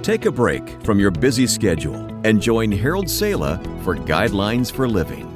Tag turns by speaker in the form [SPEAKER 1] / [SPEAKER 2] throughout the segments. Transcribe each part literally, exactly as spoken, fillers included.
[SPEAKER 1] Take a break from your busy schedule and join Harold Sala for Guidelines for Living.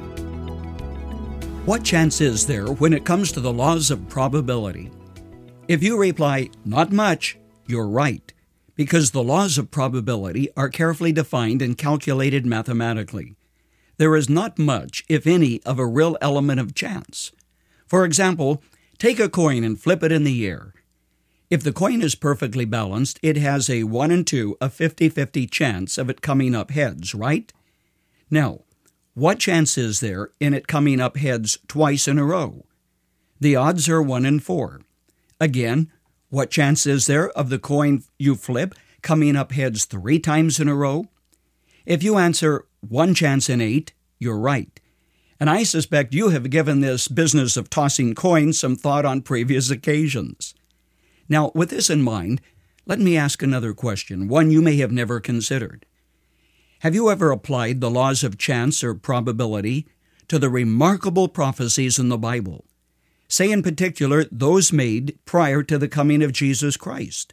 [SPEAKER 2] What chance is there when it comes to the laws of probability? If you reply, not much, you're right, because the laws of probability are carefully defined and calculated mathematically. There is not much, if any, of a real element of chance. For example, take a coin and flip it in the air. If the coin is perfectly balanced, it has a one and two, a fifty-fifty chance of it coming up heads, right? Now, what chance is there in it coming up heads twice in a row? The odds are one in four. Again, what chance is there of the coin you flip coming up heads three times in a row? If you answer one chance in eight, you're right. And I suspect you have given this business of tossing coins some thought on previous occasions. Now, with this in mind, let me ask another question, one you may have never considered. Have you ever applied the laws of chance or probability to the remarkable prophecies in the Bible? Say in particular, those made prior to the coming of Jesus Christ.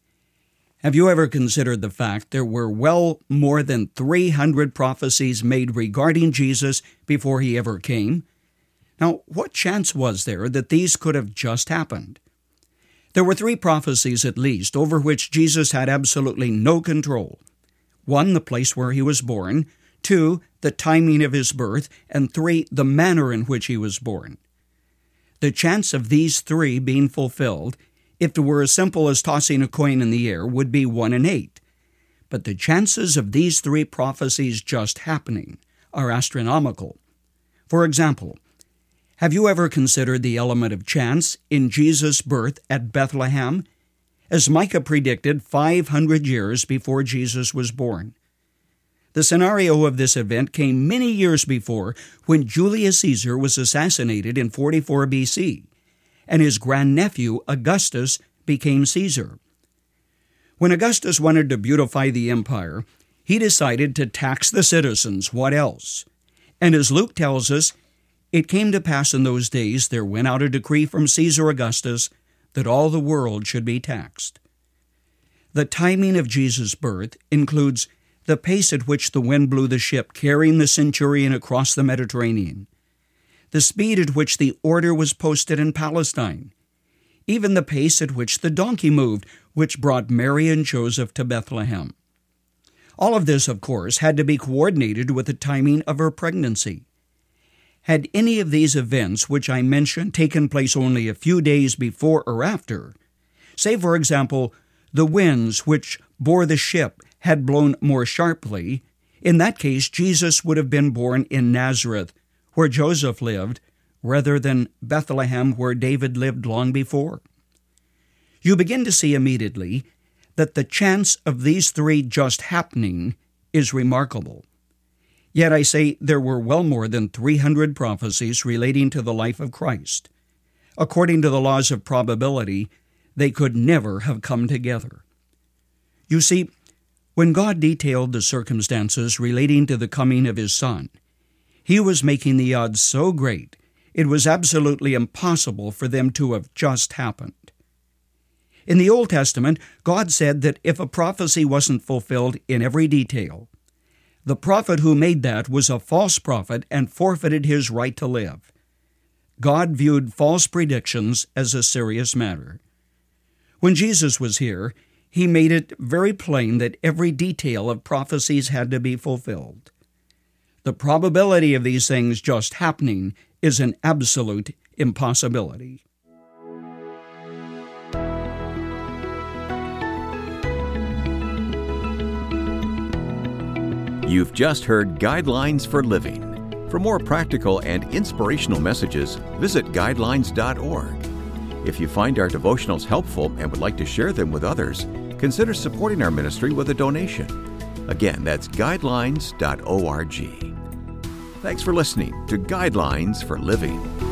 [SPEAKER 2] Have you ever considered the fact there were well more than three hundred prophecies made regarding Jesus before he ever came? Now, what chance was there that these could have just happened? There were three prophecies at least over which Jesus had absolutely no control. One, the place where he was born. Two, the timing of his birth. And three, the manner in which he was born. The chance of these three being fulfilled, if it were as simple as tossing a coin in the air, would be one in eight. But the chances of these three prophecies just happening are astronomical. For example, have you ever considered the element of chance in Jesus' birth at Bethlehem? As Micah predicted five hundred years before Jesus was born. The scenario of this event came many years before when Julius Caesar was assassinated in forty-four B C, and his grandnephew Augustus became Caesar. When Augustus wanted to beautify the empire, he decided to tax the citizens. What else? And as Luke tells us, it came to pass in those days there went out a decree from Caesar Augustus that all the world should be taxed. The timing of Jesus' birth includes the pace at which the wind blew the ship carrying the centurion across the Mediterranean, the speed at which the order was posted in Palestine, even the pace at which the donkey moved, which brought Mary and Joseph to Bethlehem. All of this, of course, had to be coordinated with the timing of her pregnancy. Had any of these events which I mentioned taken place only a few days before or after, say, for example, the winds which bore the ship had blown more sharply, in that case Jesus would have been born in Nazareth, where Joseph lived, rather than Bethlehem, where David lived long before. You begin to see immediately that the chance of these three just happening is remarkable. Yet I say there were well more than three hundred prophecies relating to the life of Christ. According to the laws of probability, they could never have come together. You see, when God detailed the circumstances relating to the coming of His Son, He was making the odds so great, it was absolutely impossible for them to have just happened. In the Old Testament, God said that if a prophecy wasn't fulfilled in every detail, the prophet who made that was a false prophet and forfeited his right to live. God viewed false predictions as a serious matter. When Jesus was here, He made it very plain that every detail of prophecies had to be fulfilled. The probability of these things just happening is an absolute impossibility.
[SPEAKER 1] You've just heard Guidelines for Living. For more practical and inspirational messages, visit guidelines dot org. If you find our devotionals helpful and would like to share them with others, consider supporting our ministry with a donation. Again, that's guidelines dot org. Thanks for listening to Guidelines for Living.